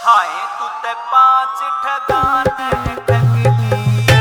हाय तू ते पांच ठगाने ठगली।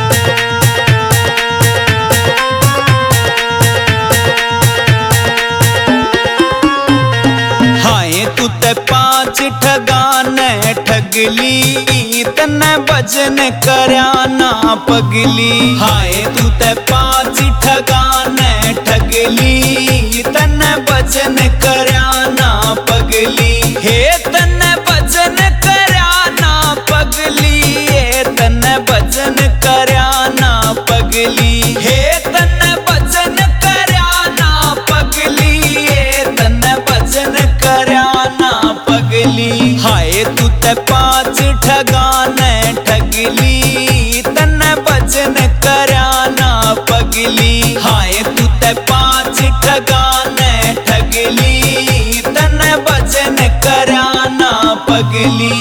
हाय तू ते पांच ठगाने ठगली, तन्ने भजन करया ना पगली। हाय तू ते पांच ठगाने ठगली, तन्ने भजन करया ना पगली। हे तन्ने भजन करया ना पगली, हे तन्ने भजन करया ना पगली। हे तन्ने भजन करया ना पगली, हे तन्ने भजन करया ना पगली। हाय तू ते पांच ठगाने ठगली, तन्ने भजन करया ना पगली। हाय तू ते पांच ठगाने ठगली, तन्ने भजन करया ना पगली।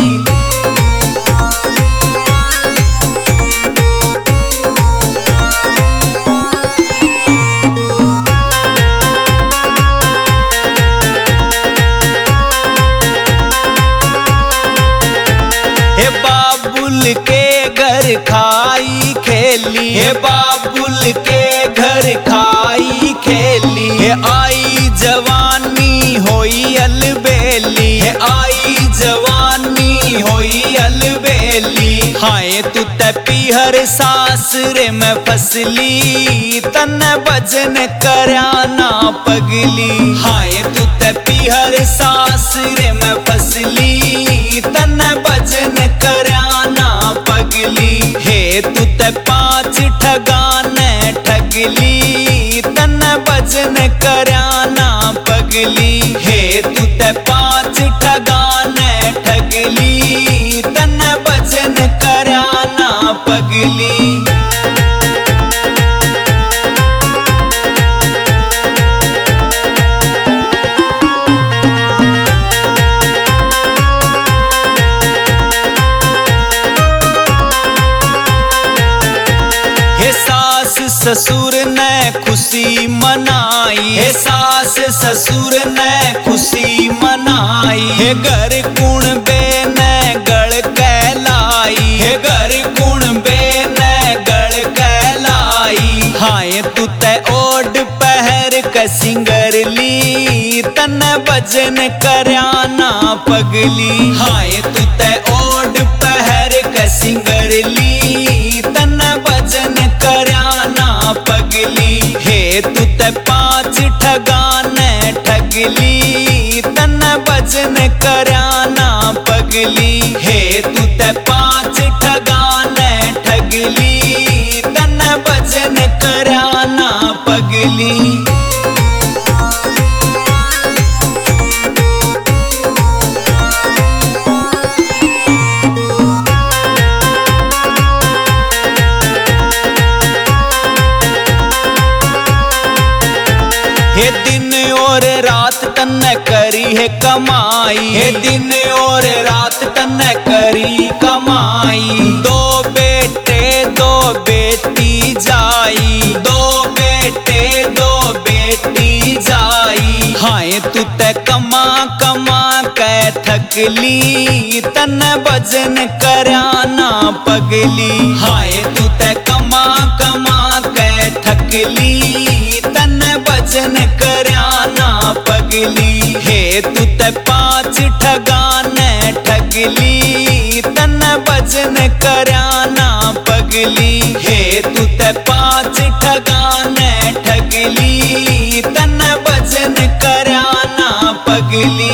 बाबुल के घर खाई खेली, हे बाबुल के घर खाई खेली। हे आई जवानी होई अलबेली, हे आई जवानी होई अलबेली। हाय तू ते पीहर सासरे में फसली, तन्ने भजन करया ना पगली। हाय तू ते पीहर सासरे में फसली, तन्ने भजन करया ना पगली। हे तू ते पांच ठगाने ठगली, तन्ने भजन करया ना पगली। हे तू ते पांच ठगाने ठगली, तन्ने भजन करया ना पगली। ससुर ने खुशी मनाई, हे सास ससुर ने खुशी मनाई। हे घर कुण बे ने गल कहलाई, हे घर कुण बे ने गल कहलाई। हाय तू ते ओढ़ पहर के सिंगर ली, तन्ने भजन करया ना पगली। हाय तू ते ओढ़ पहर के सिंगर ली, तन्ने भजन करया ना पगली। हे तू ते पांच ठगाने ठगली, तन्ने भजन करया ना पगली। हे तू ते पांच ठगाने ठगली, तन्ने भजन करया ना पगली। हे दिन और रात तन्ने करी है कमाई, हे दिन और रात तन्ने करी कमाई। दो बेटे दो बेटी जाई, दो बेटे दो बेटी जाई। हाय तू ते कमा कमा के थकली, तन्ने भजन करया ना पगली। हाय तू ते कमा कमा के थकली, तन्ने भजन करया ना पगली। हे तू ते पांच ठगाने ठगली, तन्ने भजन करया ना पगली। हे तू ते पांच ठगाने ठगली, तन्ने भजन करया ना पगली।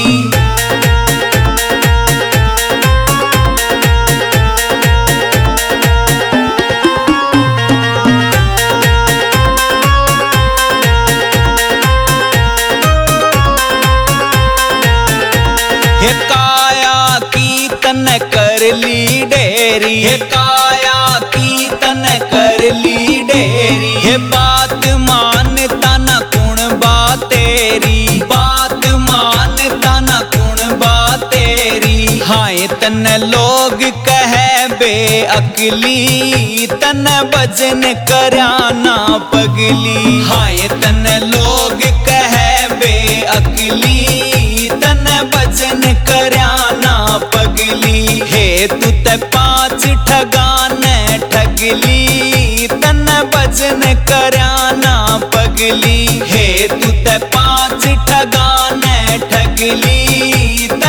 हे काया की तन्ने कर ली डेरी, हे काया की तन्ने कर ली डेरी। हे बात मानता न कुण बात तेरी, बात मानता न कुण बात तेरी। हाय तन्ने लोग कहे बेअकली, तन्ने भजन करया ना पगली। हाय तन्ने लोग कहे बेअकली, तन्ने भजन करया ना पगली। तू ते 5 ठगाने ठगली तन भजन करयाना पगली। हे तू ते 5 ठगाने ठगली